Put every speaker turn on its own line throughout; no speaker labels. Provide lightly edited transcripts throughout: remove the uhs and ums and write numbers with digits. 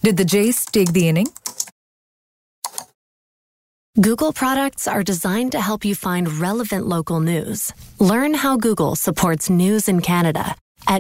Did the Jays take the inning?
Google products are designed to help you find relevant local news. Learn how Google supports news in Canada at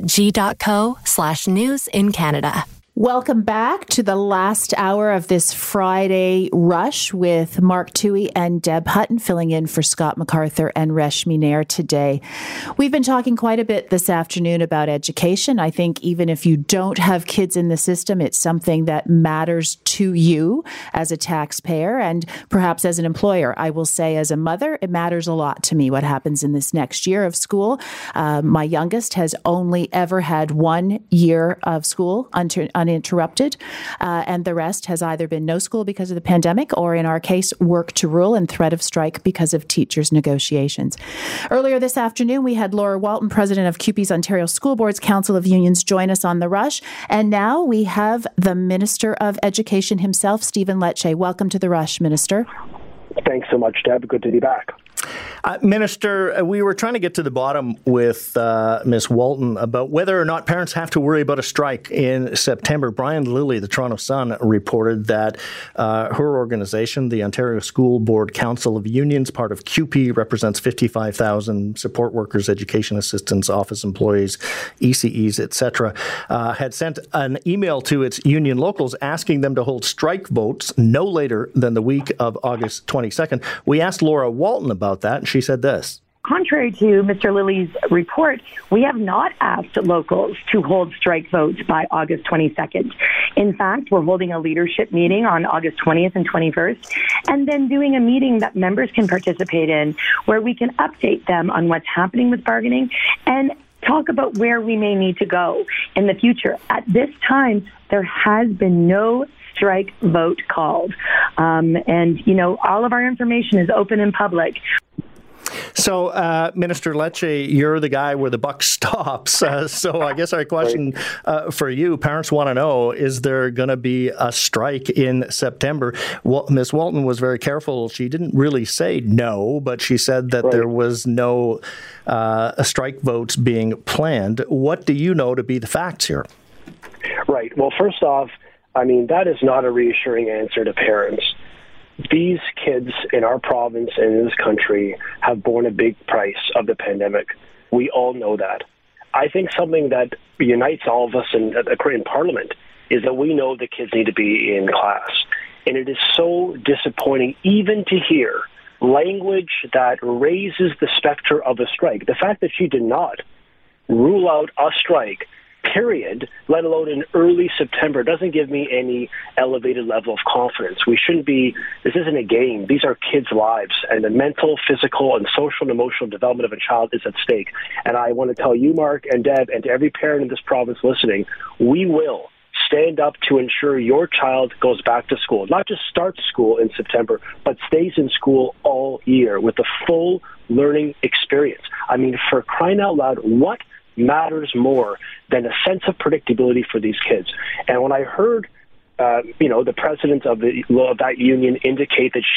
g.co/news in Canada.
Welcome back to the last hour of this Friday rush with Mark Toohey and Deb Hutton filling in for Scott MacArthur and Reshmi Nair today. We've been talking quite a bit this afternoon about education. I think even if you don't have kids in the system, it's something that matters to you as a taxpayer and perhaps as an employer. I will say as a mother, it matters a lot to me what happens in this next year of school. My youngest has only ever had 1 year of school uninterrupted, and the rest has either been no school because of the pandemic or, in our case, work to rule and threat of strike because of teachers' negotiations. Earlier this afternoon, we had Laura Walton, president of CUPE's Ontario School Boards Council of Unions, join us on The Rush. And now we have the Minister of Education himself, Stephen Lecce. Welcome to The Rush, Minister.
Thanks so much, Deb. Good to be back.
Minister, we were trying to get to the bottom with Ms. Walton about whether or not parents have to worry about a strike in September. Brian Lilly, the Toronto Sun, reported that her organization, the Ontario School Board Council of Unions, part of CUPE, represents 55,000 support workers, education assistants, office employees, ECEs, etc., had sent an email to its union locals asking them to hold strike votes no later than the week of August 22nd. We asked Laura Walton about that, and she said this.
Contrary to Mr. Lilly's report, we have not asked locals to hold strike votes by August 22nd. In fact, we're holding a leadership meeting on August 20th and 21st, and then doing a meeting that members can participate in where we can update them on what's happening with bargaining and talk about where we may need to go in the future. At this time, there has been no strike vote called. And, you know, all of our information is open and public.
So, Minister Lecce, you're the guy where the buck stops. So I guess our question for you, parents want to know, is there going to be a strike in September? Well, Ms. Walton was very careful. She didn't really say no, but she said that there was no strike votes being planned. What do you know to be the facts here?
Right. Well, first off, I mean, that is not a reassuring answer to parents. These kids in our province and in this country have borne a big price of the pandemic. We all know that. I think something that unites all of us in Parliament is that we know the kids need to be in class. And it is so disappointing even to hear language that raises the specter of a strike. The fact that she did not rule out a strike, period, let alone in early September, doesn't give me any elevated level of confidence. This isn't a game. These are kids' lives, and the mental, physical, and social and emotional development of a child is at stake. And I want to tell you, Mark and Deb, and to every parent in this province listening, we will stand up to ensure your child goes back to school, not just starts school in September, but stays in school all year with a full learning experience. I mean, for crying out loud, what matters more than a sense of predictability for these kids? And when I heard, the president of that union indicate that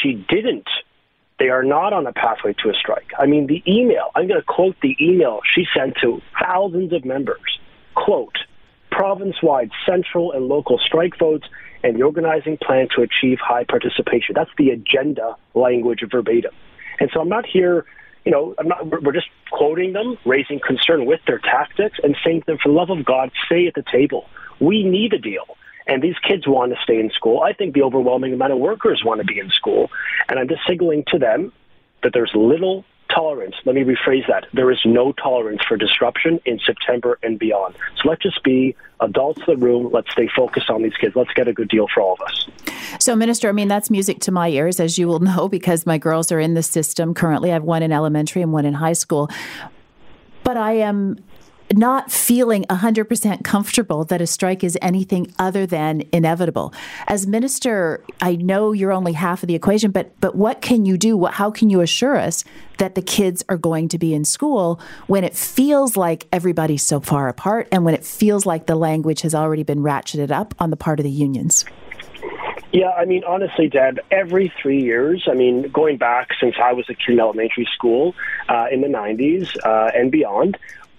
they are not on a pathway to a strike. I mean, the email, I'm going to quote the email she sent to thousands of members, quote, province-wide central and local strike votes and the organizing plan to achieve high participation. That's the agenda language verbatim. And so I'm not here, we're just quoting them, raising concern with their tactics and saying to them, for the love of God, stay at the table. We need a deal. And these kids want to stay in school. I think the overwhelming amount of workers want to be in school. And I'm just signaling to them that there's little tolerance. Let me rephrase that. There is no tolerance for disruption in September and beyond. So let's just be adults in the room. Let's stay focused on these kids. Let's get a good deal for all of us.
So, Minister, I mean, that's music to my ears, as you will know, because my girls are in the system currently. I have one in elementary and one in high school. But I am not feeling 100% comfortable that a strike is anything other than inevitable. As minister, I know you're only half of the equation, but what can you do? How can you assure us that the kids are going to be in school when it feels like everybody's so far apart and when it feels like the language has already been ratcheted up on the part of the unions?
Yeah, I mean, honestly, Deb, every 3 years, going back since I was a kid in elementary school in the 90s and beyond,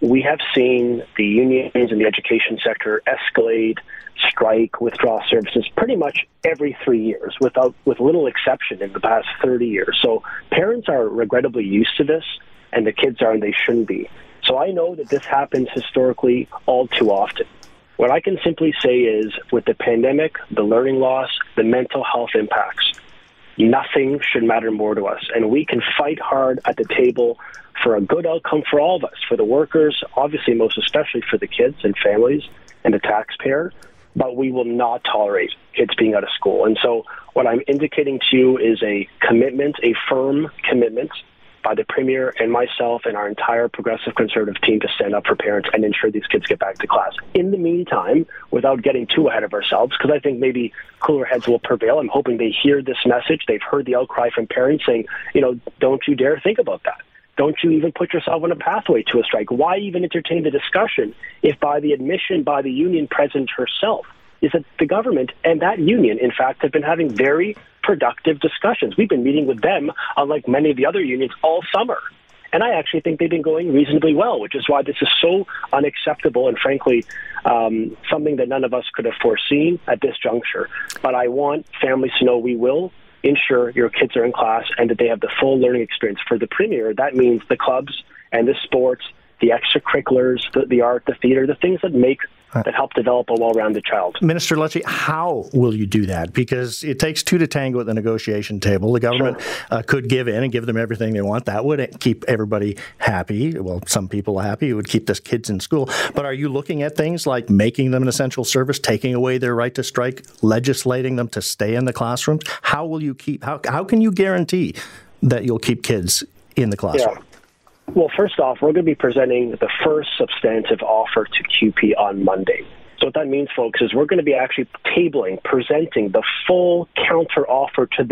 we have seen the unions in the education sector escalate, strike, withdraw services pretty much every 3 years, with little exception in the past 30 years. So parents are regrettably used to this, and the kids are, and they shouldn't be. So I know that this happens historically all too often. What I can simply say is, with the pandemic, the learning loss, the mental health impacts, nothing should matter more to us. And we can fight hard at the table for a good outcome for all of us, for the workers, obviously most especially for the kids and families and the taxpayer, but we will not tolerate kids being out of school. And so what I'm indicating to you is a commitment, a firm commitment by the Premier and myself and our entire Progressive Conservative team to stand up for parents and ensure these kids get back to class. In the meantime, without getting too ahead of ourselves, because I think maybe cooler heads will prevail, I'm hoping they hear this message. They've heard the outcry from parents saying, don't you dare think about that. Don't you even put yourself on a pathway to a strike. Why even entertain the discussion if by the admission by the union president herself is that the government and that union, in fact, have been having very productive discussions. We've been meeting with them, unlike many of the other unions, all summer. And I actually think they've been going reasonably well, which is why this is so unacceptable and, frankly, something that none of us could have foreseen at this juncture. But I want families to know we will ensure your kids are in class and that they have the full learning experience. For the Premier, that means the clubs and the sports, the extracurriculars, the art, the theater, the things that help develop a well-rounded child.
Minister Lecce, how will you do that? Because it takes two to tango at the negotiation table. The government could give in and give them everything they want. That would keep everybody happy. Well, some people happy. It would keep the kids in school. But are you looking at things like making them an essential service, taking away their right to strike, legislating them to stay in the classrooms? How will you how can you guarantee that you'll keep kids in the classroom?
Yeah. Well, first off, we're going to be presenting the first substantive offer to CUPE on Monday. So what that means, folks, is we're going to be actually presenting the full counter offer to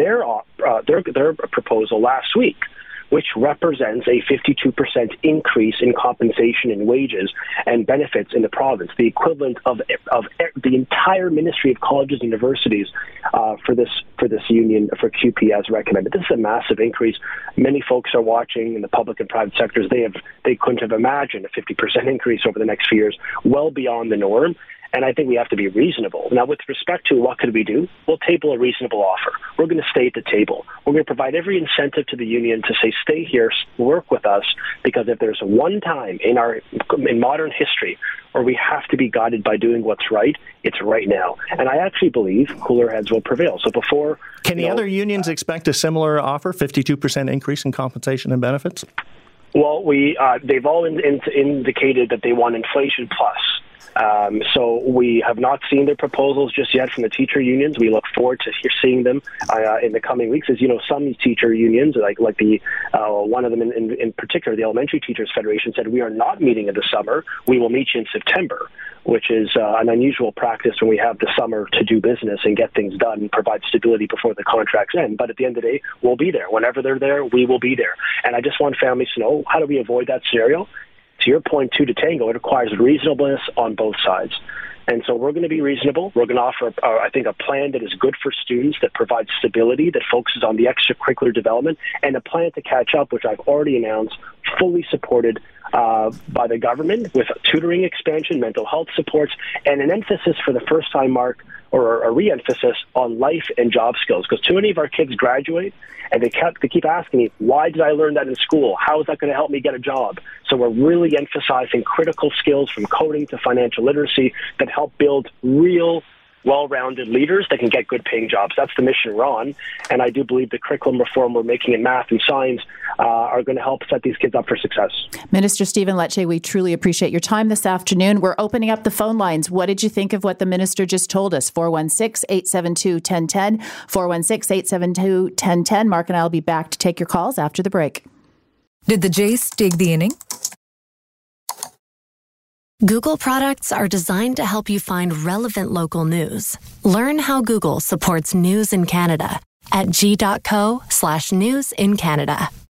their proposal last week, which represents a 52% increase in compensation and wages and benefits in the province, the equivalent of the entire Ministry of Colleges and Universities for this union, for CUPE as recommended. This is a massive increase. Many folks are watching in the public and private sectors. They couldn't have imagined a 50% increase over the next few years, well beyond the norm. And I think we have to be reasonable. Now, with respect to what could we do, we'll table a reasonable offer. We're going to stay at the table. We're going to provide every incentive to the union to say, stay here, work with us, because if there's one time in modern history where we have to be guided by doing what's right, it's right now. And I actually believe cooler heads will prevail. So before...
Can the other unions expect a similar offer, 52% increase in compensation and benefits?
Well, they've all indicated that they want inflation plus. So we have not seen their proposals just yet from the teacher unions. We look forward to seeing them in the coming weeks. As you know, some teacher unions, like the one of them in particular, the Elementary Teachers Federation, said we are not meeting in the summer. We will meet you in September, which is an unusual practice when we have the summer to do business and get things done and provide stability before the contracts end. But at the end of the day, we'll be there. Whenever they're there, we will be there. And I just want families to know, how do we avoid that scenario? To your point, two to tango, it requires reasonableness on both sides. And so we're going to be reasonable. We're going to offer, I think, a plan that is good for students, that provides stability, that focuses on the extracurricular development, and a plan to catch up, which I've already announced, fully supported by the government with tutoring expansion, mental health supports, and an emphasis for the first time, Mark, or a re-emphasis on life and job skills. Because too many of our kids graduate, and they keep asking me, why did I learn that in school? How is that going to help me get a job? So we're really emphasizing critical skills from coding to financial literacy that help build real, well-rounded leaders that can get good paying jobs. That's the mission we're on. And I do believe the curriculum reform we're making in math and science are going to help set these kids up for success.
Minister Stephen Lecce, we truly appreciate your time this afternoon. We're opening up the phone lines. What did you think of what the minister just told us? 416-872-1010, 416-872-1010. Mark and I will be back to take your calls after the break.
Did the Jays take the inning?
Google products are designed to help you find relevant local news. Learn how Google supports news in Canada at g.co/news in Canada.